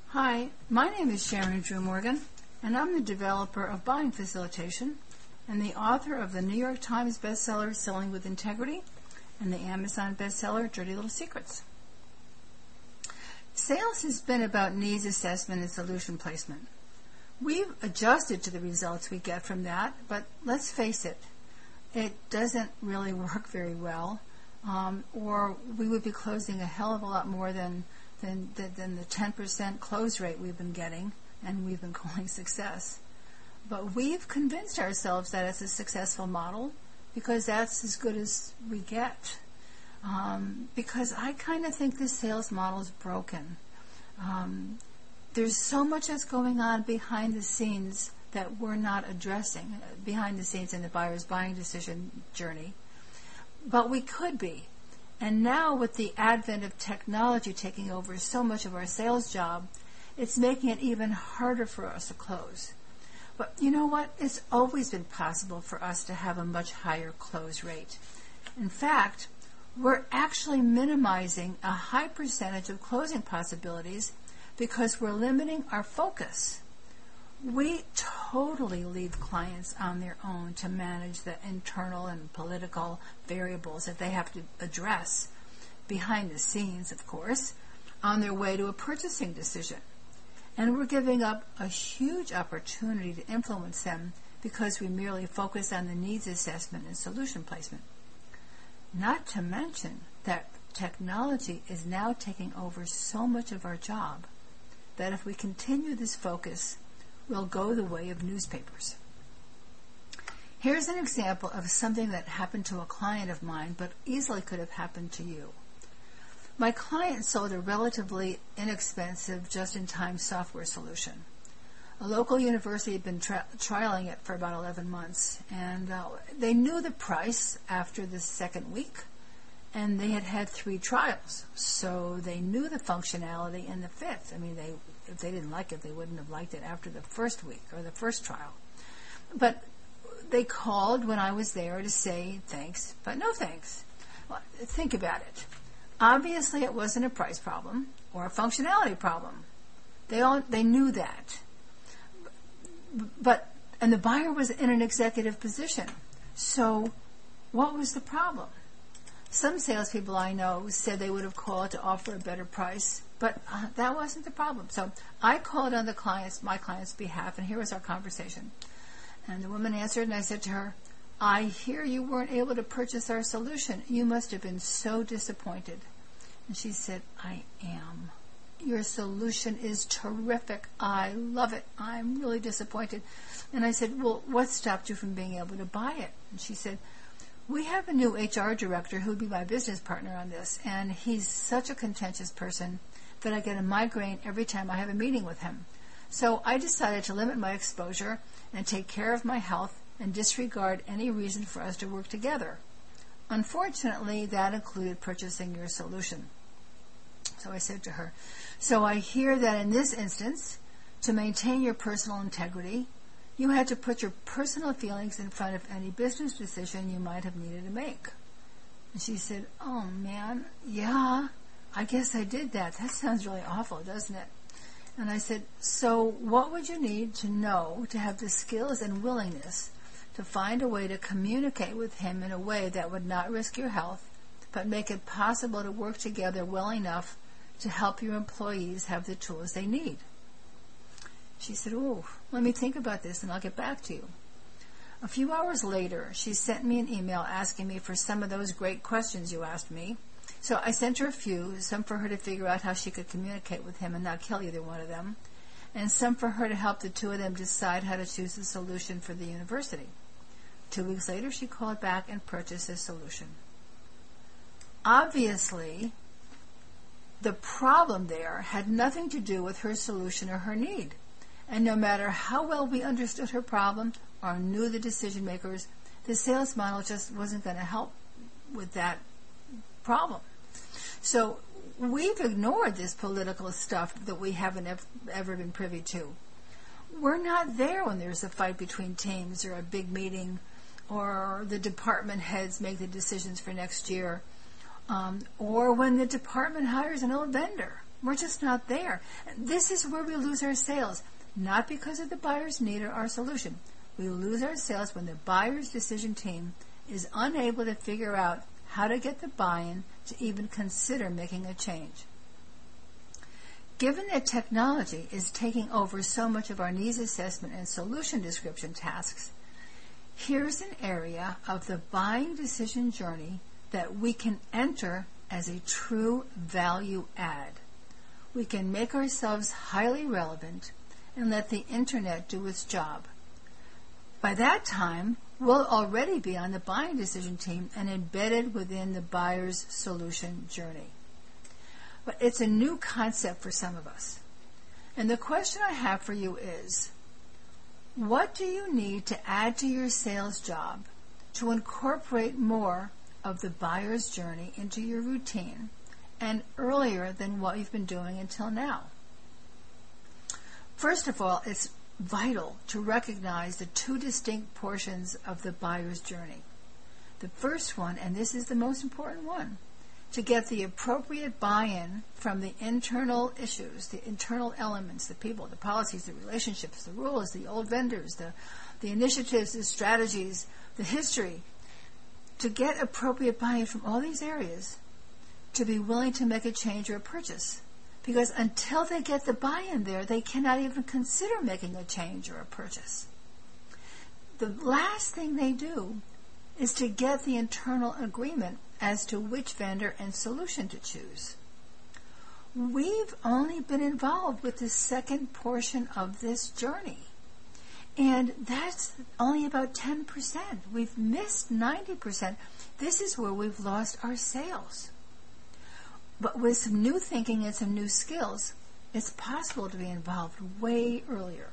Hi, my name is Sharon Drew Morgan, and I'm the developer of Buying Facilitation and the author of the New York Times bestseller Selling with Integrity and the Amazon bestseller Dirty Little Secrets. Sales has been about needs assessment and solution placement. We've adjusted to the results we get from that, but let's face it, it doesn't really work very well, or we would be closing a hell of a lot more than the 10% close rate we've been getting and we've been calling success. But we've convinced ourselves that it's a successful model because that's as good as we get. Because I kind of think this sales model is broken. There's so much that's going on behind the scenes that we're not addressing, behind the scenes in the buyer's buying decision journey. But we could be. And now with the advent of technology taking over so much of our sales job, it's making it even harder for us to close. But you know what? It's always been possible for us to have a much higher close rate. In fact, we're actually minimizing a high percentage of closing possibilities because we're limiting our focus. We totally leave clients on their own to manage the internal and political variables that they have to address behind the scenes, of course, on their way to a purchasing decision. And we're giving up a huge opportunity to influence them because we merely focus on the needs assessment and solution placement. Not to mention that technology is now taking over so much of our job that if we continue this focus, we'll go the way of newspapers. Here's an example of something that happened to a client of mine, but easily could have happened to you. My client sold a relatively inexpensive, just-in-time software solution. A local university had been trialing it for about 11 months, and they knew the price after the second week, and they had had 3 trials, so they knew the functionality in the fifth. I mean, if they didn't like it, they wouldn't have liked it after the first week or the first trial. But they called when I was there to say thanks, but no thanks. Well, think about it. Obviously, it wasn't a price problem or a functionality problem. They knew that. And the buyer was in an executive position. So what was the problem? Some salespeople I know said they would have called to offer a better price, but that wasn't the problem. So I called on my client's behalf, and here was our conversation. And the woman answered, and I said to her, "I hear you weren't able to purchase our solution. You must have been so disappointed." And she said, "I am. Your solution is terrific. I love it. I'm really disappointed." And I said, "Well, what stopped you from being able to buy it?" And she said, "We have a new HR director who would be my business partner on this, and he's such a contentious person that I get a migraine every time I have a meeting with him. So I decided to limit my exposure and take care of my health and disregard any reason for us to work together. Unfortunately, that included purchasing your solution." So I said to her, "So I hear that in this instance, to maintain your personal integrity, you had to put your personal feelings in front of any business decision you might have needed to make." And she said, "Oh man, yeah, I guess I did that. That sounds really awful, doesn't it?" And I said, "So what would you need to know to have the skills and willingness to find a way to communicate with him in a way that would not risk your health, but make it possible to work together well enough to help your employees have the tools they need?" She said, "Oh, let me think about this and I'll get back to you." A few hours later, she sent me an email asking me for some of those great questions you asked me. So I sent her a few, some for her to figure out how she could communicate with him and not kill either one of them, and some for her to help the two of them decide how to choose a solution for the university. 2 weeks later, she called back and purchased a solution. Obviously, the problem there had nothing to do with her solution or her need. And no matter how well we understood her problem or knew the decision makers, the sales model just wasn't going to help with that problem. So we've ignored this political stuff that we haven't ever been privy to. We're not there when there's a fight between teams or a big meeting or the department heads make the decisions for next year, or when the department hires an old vendor. We're just not there. This is where we lose our sales, not because of the buyer's need or our solution. We lose our sales when the buyer's decision team is unable to figure out how to get the buy-in to even consider making a change. Given that technology is taking over so much of our needs assessment and solution description tasks, here's an area of the buying decision journey that we can enter as a true value add. We can make ourselves highly relevant and let the internet do its job. By that time, we'll already be on the buying decision team and embedded within the buyer's solution journey. But it's a new concept for some of us. And the question I have for you is, what do you need to add to your sales job to incorporate more of the buyer's journey into your routine and earlier than what you've been doing until now? First of all, it's vital to recognize the two distinct portions of the buyer's journey. The first one, and this is the most important one, to get the appropriate buy-in from the internal issues, the internal elements, the people, the policies, the relationships, the rules, the old vendors, the initiatives, the strategies, the history, to get appropriate buy-in from all these areas to be willing to make a change or a purchase. Because until they get the buy-in there, they cannot even consider making a change or a purchase. The last thing they do is to get the internal agreement as to which vendor and solution to choose. We've only been involved with the second portion of this journey. And that's only about 10%. We've missed 90%. This is where we've lost our sales. But with some new thinking and some new skills, it's possible to be involved way earlier.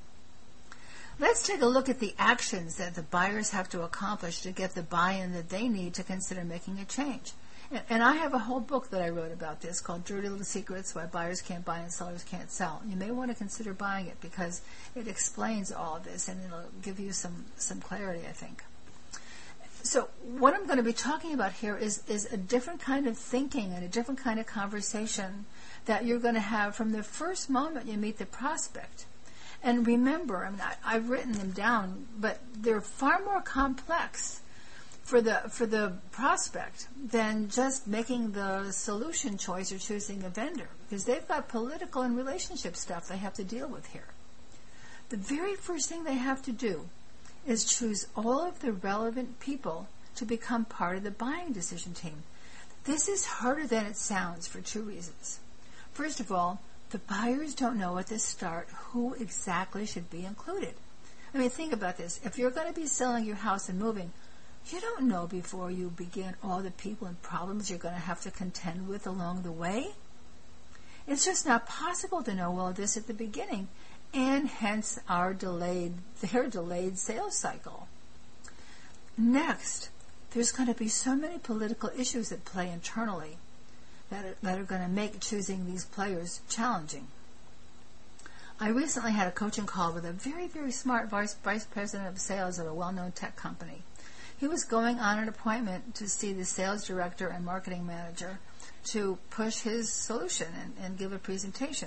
Let's take a look at the actions that the buyers have to accomplish to get the buy-in that they need to consider making a change. And I have a whole book that I wrote about this called Dirty Little Secrets, Why Buyers Can't Buy and Sellers Can't Sell. You may want to consider buying it because it explains all of this and it'll give you some clarity, I think. So what I'm going to be talking about here is a different kind of thinking and a different kind of conversation that you're going to have from the first moment you meet the prospect. And remember, I've written them down, but they're far more complex for the prospect than just making the solution choice or choosing a vendor, because they've got political and relationship stuff they have to deal with here. The very first thing they have to do is choose all of the relevant people to become part of the buying decision team. This is harder than it sounds for two reasons. First of all, the buyers don't know at the start who exactly should be included. Think about this. If you're going to be selling your house and moving, you don't know before you begin all the people and problems you're going to have to contend with along the way. It's just not possible to know all of this at the beginning, and hence their delayed sales cycle. Next, there's going to be so many political issues at play internally that are going to make choosing these players challenging. I recently had a coaching call with a very, very smart vice president of sales of a well-known tech company. He was going on an appointment to see the sales director and marketing manager to push his solution and give a presentation.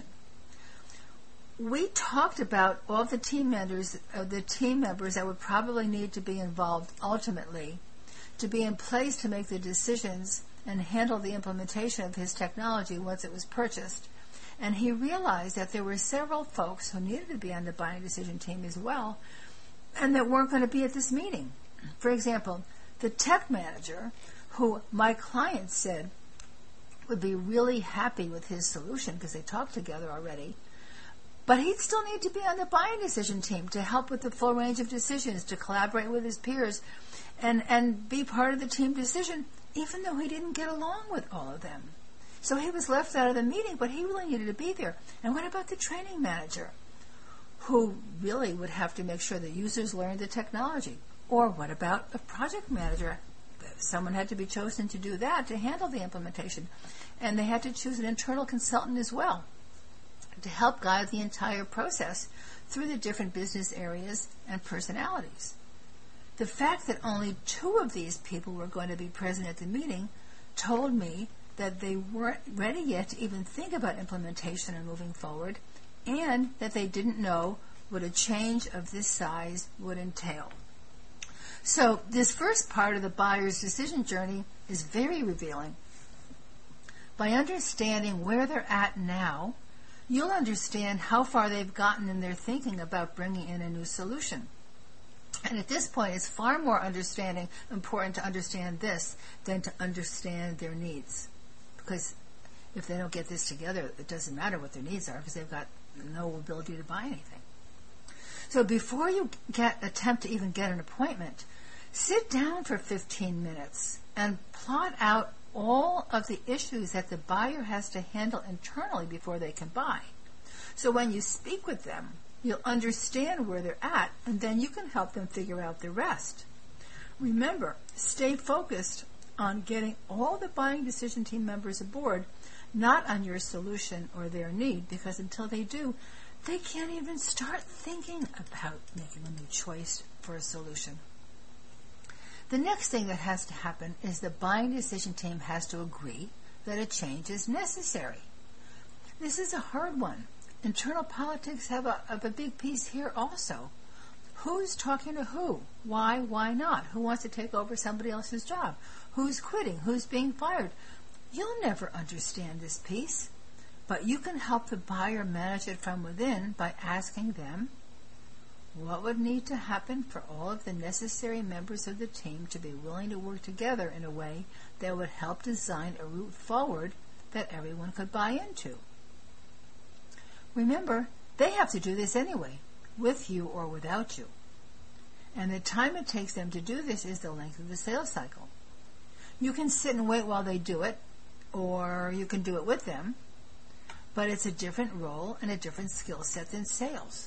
We talked about all the team members that would probably need to be involved ultimately to be in place to make the decisions and handle the implementation of his technology once it was purchased. And he realized that there were several folks who needed to be on the buying decision team as well and that weren't going to be at this meeting. For example, the tech manager, who my client said would be really happy with his solution because they talked together already, but he'd still need to be on the buying decision team to help with the full range of decisions, to collaborate with his peers, and be part of the team decision, even though he didn't get along with all of them. So he was left out of the meeting, but he really needed to be there. And what about the training manager, who really would have to make sure the users learned the technology? Or what about a project manager? Someone had to be chosen to do that, to handle the implementation. And they had to choose an internal consultant as well to help guide the entire process through the different business areas and personalities. The fact that only 2 of these people were going to be present at the meeting told me that they weren't ready yet to even think about implementation or moving forward, and that they didn't know what a change of this size would entail. So this first part of the buyer's decision journey is very revealing. By understanding where they're at now, you'll understand how far they've gotten in their thinking about bringing in a new solution. And at this point, it's far more important to understand this than to understand their needs. Because if they don't get this together, it doesn't matter what their needs are because they've got no ability to buy anything. So before you attempt to even get an appointment, sit down for 15 minutes and plot out all of the issues that the buyer has to handle internally before they can buy. So when you speak with them, you'll understand where they're at, and then you can help them figure out the rest. Remember, stay focused on getting all the buying decision team members aboard, not on your solution or their need, because until they do, they can't even start thinking about making a new choice for a solution. The next thing that has to happen is the buying decision team has to agree that a change is necessary. This is a hard one. Internal politics have a big piece here also. Who's talking to who? Why not? Who wants to take over somebody else's job? Who's quitting? Who's being fired? You'll never understand this piece, but you can help the buyer manage it from within by asking them what would need to happen for all of the necessary members of the team to be willing to work together in a way that would help design a route forward that everyone could buy into. Remember, they have to do this anyway, with you or without you. And the time it takes them to do this is the length of the sales cycle. You can sit and wait while they do it, or you can do it with them, but it's a different role and a different skill set than sales.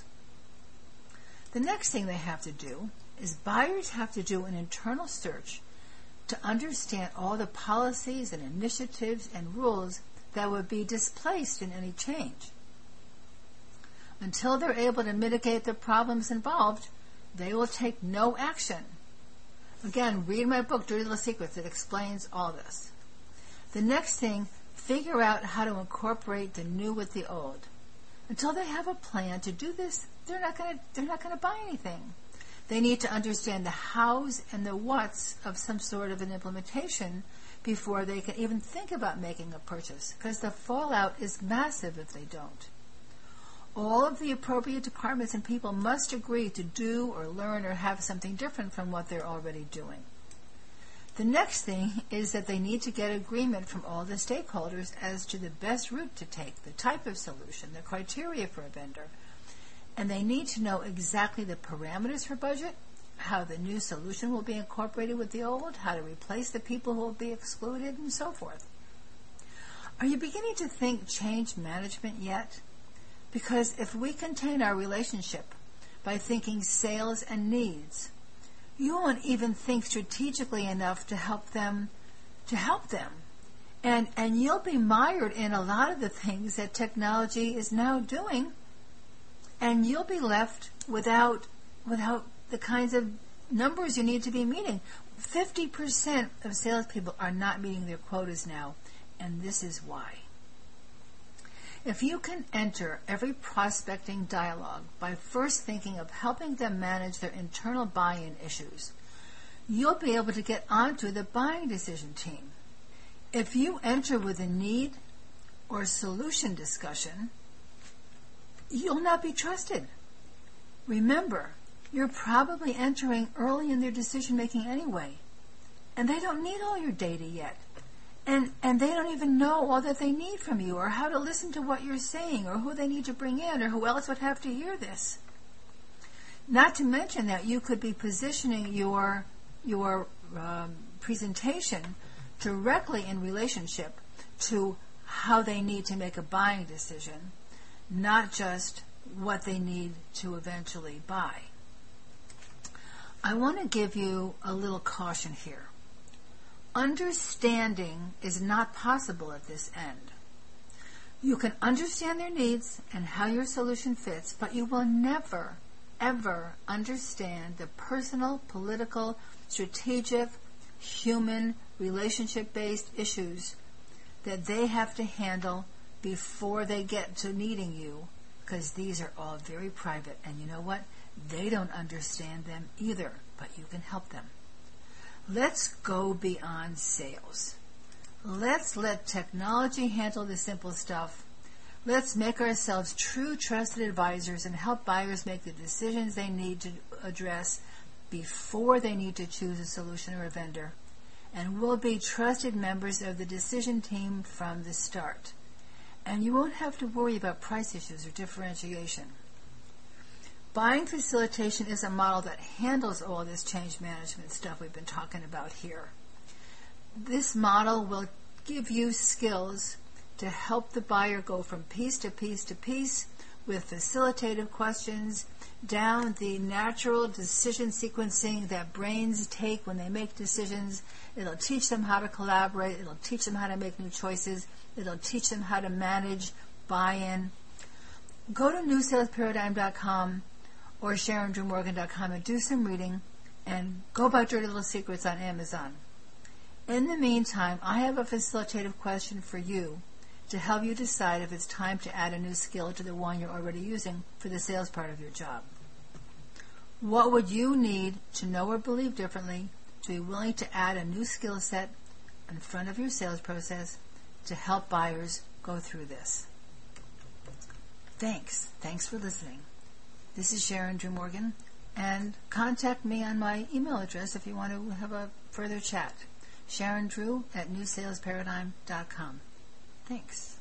The next thing they have to do is buyers have to do an internal search to understand all the policies and initiatives and rules that would be displaced in any change. Until they're able to mitigate the problems involved, they will take no action. Again, read my book, Dirty Little Secrets. It explains all this. The next thing, figure out how to incorporate the new with the old. Until they have a plan to do this, they're not going to buy anything. They need to understand the hows and the whats of some sort of an implementation before they can even think about making a purchase, because the fallout is massive if they don't. All of the appropriate departments and people must agree to do or learn or have something different from what they're already doing. The next thing is that they need to get agreement from all the stakeholders as to the best route to take, the type of solution, the criteria for a vendor. And they need to know exactly the parameters for budget, how the new solution will be incorporated with the old, how to replace the people who will be excluded, and so forth. Are you beginning to think change management yet? Because if we contain our relationship by thinking sales and needs, you won't even think strategically enough to help them. And you'll be mired in a lot of the things that technology is now doing, and you'll be left without the kinds of numbers you need to be meeting. 50% of salespeople are not meeting their quotas now, and this is why. If you can enter every prospecting dialogue by first thinking of helping them manage their internal buy-in issues, you'll be able to get onto the buying decision team. If you enter with a need or solution discussion, you'll not be trusted. Remember, you're probably entering early in their decision-making anyway, and they don't need all your data yet. And they don't even know all that they need from you, or how to listen to what you're saying, or who they need to bring in, or who else would have to hear this. Not to mention that you could be positioning your presentation directly in relationship to how they need to make a buying decision, not just what they need to eventually buy. I want to give you a little caution here. Understanding is not possible at this end. You can understand their needs and how your solution fits, but you will never, ever understand the personal, political, strategic, human, relationship-based issues that they have to handle before they get to meeting you, because these are all very private, and you know what? They don't understand them either, but you can help them. Let's go beyond sales. Let's let technology handle the simple stuff. Let's make ourselves true trusted advisors and help buyers make the decisions they need to address before they need to choose a solution or a vendor. And we'll be trusted members of the decision team from the start. And you won't have to worry about price issues or differentiation. Buying facilitation is a model that handles all this change management stuff we've been talking about here. This model will give you skills to help the buyer go from piece to piece to piece with facilitative questions down the natural decision sequencing that brains take when they make decisions. It'll teach them how to collaborate. It'll teach them how to make new choices. It'll teach them how to manage buy-in. Go to newsalesparadigm.com or SharonDrewMorgan.com and do some reading, and go about Dirty Little Secrets on Amazon. In the meantime, I have a facilitative question for you to help you decide if it's time to add a new skill to the one you're already using for the sales part of your job. What would you need to know or believe differently to be willing to add a new skill set in front of your sales process to help buyers go through this? Thanks. Thanks for listening. This is Sharon Drew Morgan, and contact me on my email address if you want to have a further chat. SharonDrew@newsalesparadigm.com. Thanks.